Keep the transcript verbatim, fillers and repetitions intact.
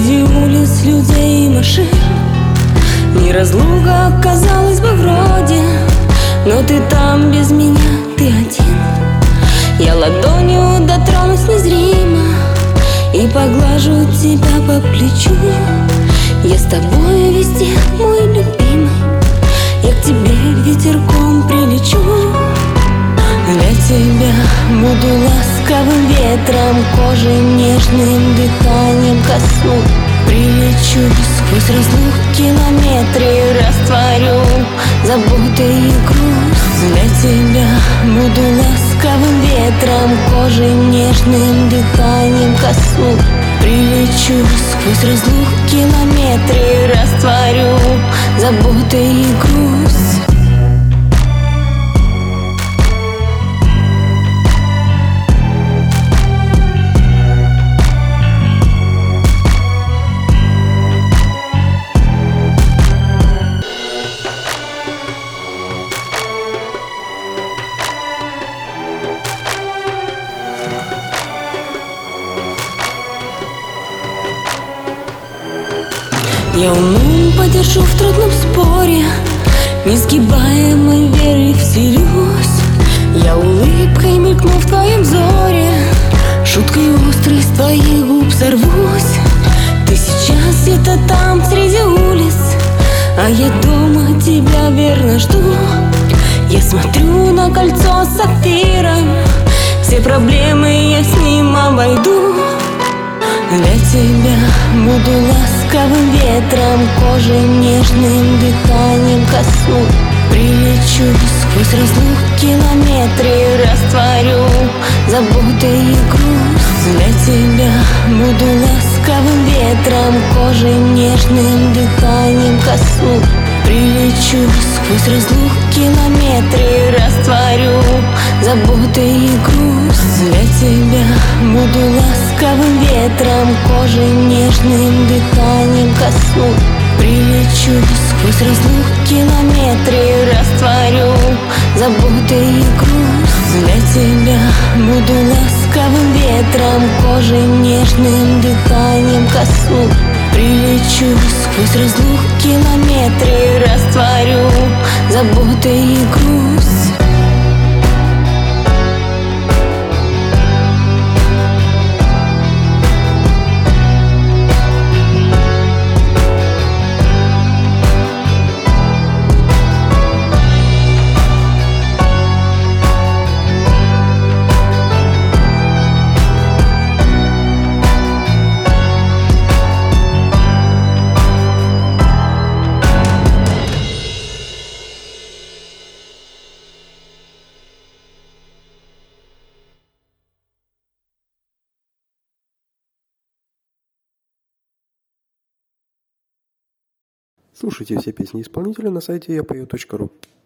Среди улиц, людей и машин неразлука, казалось бы, вроде, но ты там без меня, ты один. Я ладонью дотронусь незримо и поглажу тебя по плечу. Я с тобой везде, мой любимый, я к тебе ветерком прилечу. Для тебя буду ласковым ветром, кожей нежным дыханием косну. Прилечу сквозь разлук километры, растворю заботы и грусть. Для тебя буду ласковым ветром, кожей нежным дыханием косну. Прилечу сквозь разлук километры, растворю заботы и грусть. Я умом подержу в трудном споре, несгибаемой верой вселюсь. Я улыбкой мелькну в твоем взоре, шуткой острой с твоих губ сорвусь. Ты сейчас где-то там среди улиц, а я дома тебя верно жду. Я смотрю на кольцо с сапфиром, все проблемы я с ним обойду. Для тебя буду ласковым ветром, кожей нежным дыханием косну. Прилечу сквозь разлук километры, растворю заботы и грусть. Для тебя буду ласковым ветром, кожей нежным дыханием косну. Прилечу сквозь разлук километры, растворю заботы и грусть. Для тебя буду ласковым ветром, кожей нежным дыханием косну. Прилечу сквозь разлук километры, растворю заботы и грусть. Для тебя буду ласковым ветром, кожей нежным дыханием косну. Прилечу сквозь разлук километры, растворю заботы и грусть. Слушайте все песни исполнителя на сайте я пою точка ру.